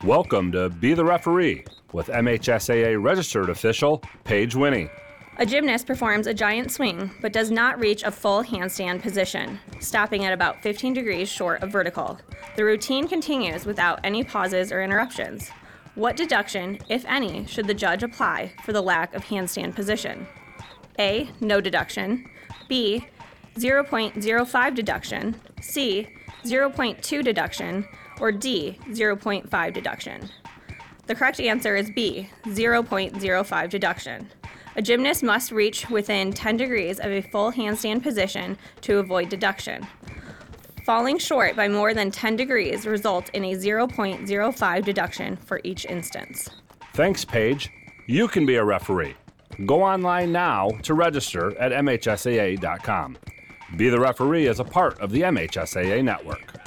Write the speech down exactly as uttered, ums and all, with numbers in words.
Welcome to Be the Referee with M H S A A registered official Paige Winnie. A gymnast performs a giant swing but does not reach a full handstand position, stopping at about fifteen degrees short of vertical. The routine continues without any pauses or interruptions. What deduction, if any, should the judge apply for the lack of handstand position? A. No deduction. B. zero point zero five deduction. C. zero point two deduction. Or D. zero point five deduction. The correct answer is B. zero point zero five deduction. A gymnast must reach within ten degrees of a full handstand position to avoid deduction. Falling short by more than ten degrees results in a zero point zero five deduction for each instance. Thanks, Paige. You can be a referee. Go online now to register at M H S A A dot com. Be the Referee is a part of the M H S A A network.